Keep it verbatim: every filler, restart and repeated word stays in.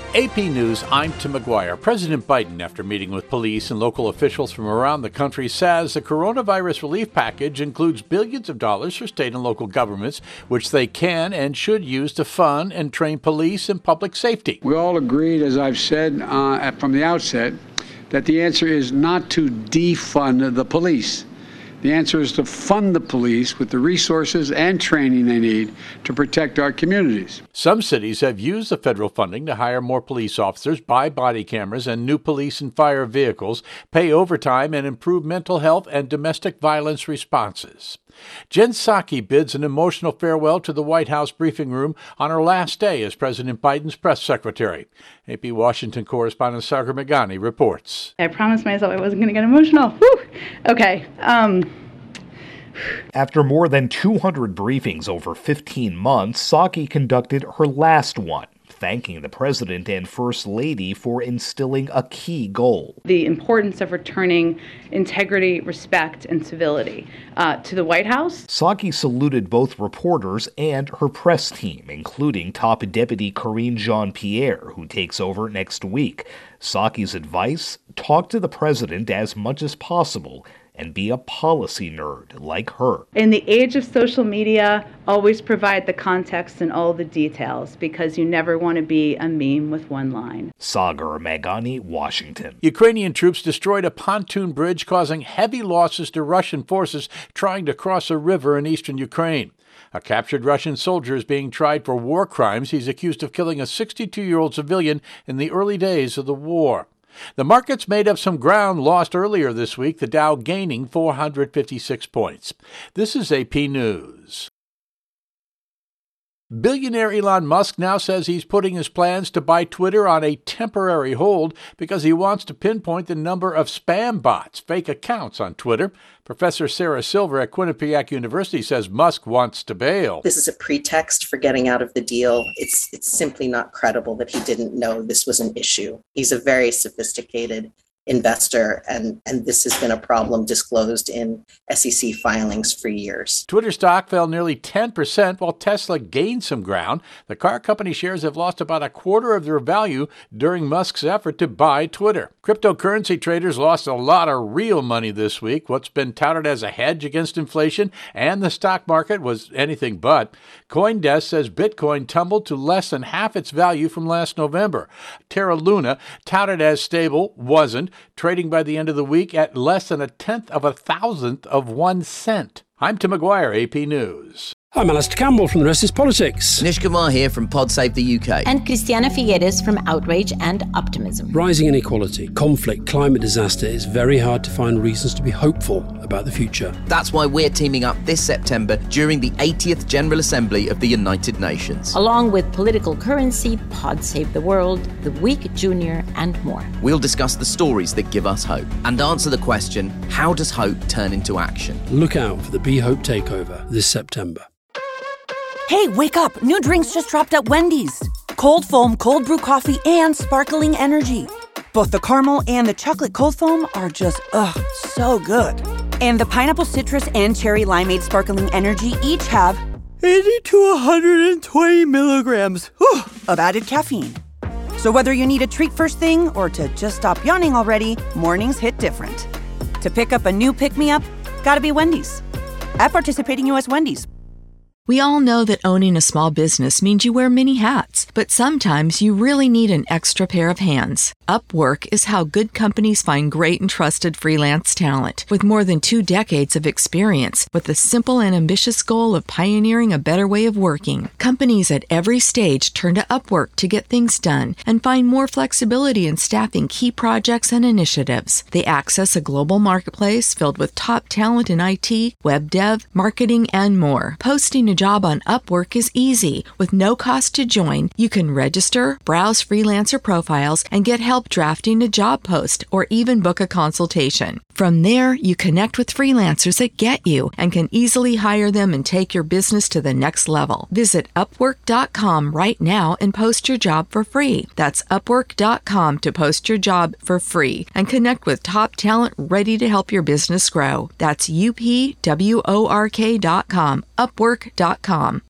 A P News, I'm Tim McGuire. President Biden, after meeting with police and local officials from around the country, says the coronavirus relief package includes billions of dollars for state and local governments, which they can and should use to fund and train police and public safety. We all agreed, as I've said uh, from the outset, that the answer is not to defund the police. The answer is to fund the police with the resources and training they need to protect our communities. Some cities have used the federal funding to hire more police officers, buy body cameras and new police and fire vehicles, pay overtime, and improve mental health and domestic violence responses. Jen Psaki bids an emotional farewell to the White House briefing room on her last day as President Biden's press secretary. A P Washington correspondent Sagar Meghani reports. I promised myself I wasn't going to get emotional. Whew. Okay. Um... After more than two hundred briefings over fifteen months, Psaki conducted her last one, thanking the president and first lady for instilling a key goal. The importance of returning integrity, respect, and civility uh, to the White House. Psaki saluted both reporters and her press team, including top deputy Karine Jean-Pierre, who takes over next week. Psaki's advice: talk to the president as much as possible and be a policy nerd like her. In the age of social media, always provide the context and all the details, because you never want to be a meme with one line. Sagar Meghani, Washington. Ukrainian troops destroyed a pontoon bridge, causing heavy losses to Russian forces trying to cross a river in eastern Ukraine. A captured Russian soldier is being tried for war crimes. He's accused of killing a sixty-two-year-old civilian in the early days of the war. The markets made up some ground lost earlier this week, the Dow gaining four hundred fifty-six points. This is A P News. Billionaire Elon Musk now says he's putting his plans to buy Twitter on a temporary hold because he wants to pinpoint the number of spam bots, fake accounts on Twitter. Professor Sarah Silver at Quinnipiac University says Musk wants to bail. This is a pretext for getting out of the deal. It's it's simply not credible that he didn't know this was an issue. He's a very sophisticated investor, and, and this has been a problem disclosed in S E C filings for years. Twitter stock fell nearly ten percent while Tesla gained some ground. The car company shares have lost about a quarter of their value during Musk's effort to buy Twitter. Cryptocurrency traders lost a lot of real money this week. What's been touted as a hedge against inflation and the stock market was anything but. CoinDesk says Bitcoin tumbled to less than half its value from last November. Terra Luna, touted as stable, wasn't, trading by the end of the week at less than a tenth of a thousandth of one cent. I'm Tim McGuire, A P News. I'm Alistair Campbell from The Rest is Politics. Nish Kumar here from PodSave the U K. And Christiana Figueres from Outrage and Optimism. Rising inequality, conflict, climate disaster, it's very hard to find reasons to be hopeful about the future. That's why we're teaming up this September during the eightieth General Assembly of the United Nations. Along with Political Currency, Pod Save the World, The Week Junior, and more. We'll discuss the stories that give us hope and answer the question, how does hope turn into action? Look out for the Be Hope Takeover this September. Hey, wake up! New drinks just dropped at Wendy's. Cold foam, cold brew coffee, and sparkling energy. Both the caramel and the chocolate cold foam are just, ugh, so good. And the pineapple citrus and cherry limeade sparkling energy each have eighty to one hundred twenty milligrams whew, of added caffeine. So whether you need a treat first thing or to just stop yawning already, mornings hit different. To pick up a new pick-me-up, gotta be Wendy's. At participating U S Wendy's. We all know that owning a small business means you wear many hats, but sometimes you really need an extra pair of hands. Upwork is how good companies find great and trusted freelance talent. With more than two decades of experience, with the simple and ambitious goal of pioneering a better way of working, companies at every stage turn to Upwork to get things done and find more flexibility in staffing key projects and initiatives. They access a global marketplace filled with top talent in I T, web dev, marketing, and more. Posting a job on Upwork is easy. With no cost to join, you can register, browse freelancer profiles, and get help drafting a job post or even book a consultation. From there, you connect with freelancers that get you and can easily hire them and take your business to the next level. Visit upwork dot com right now and post your job for free. That's upwork dot com to post your job for free and connect with top talent ready to help your business grow. That's U P W O R K dot com, upwork dot com.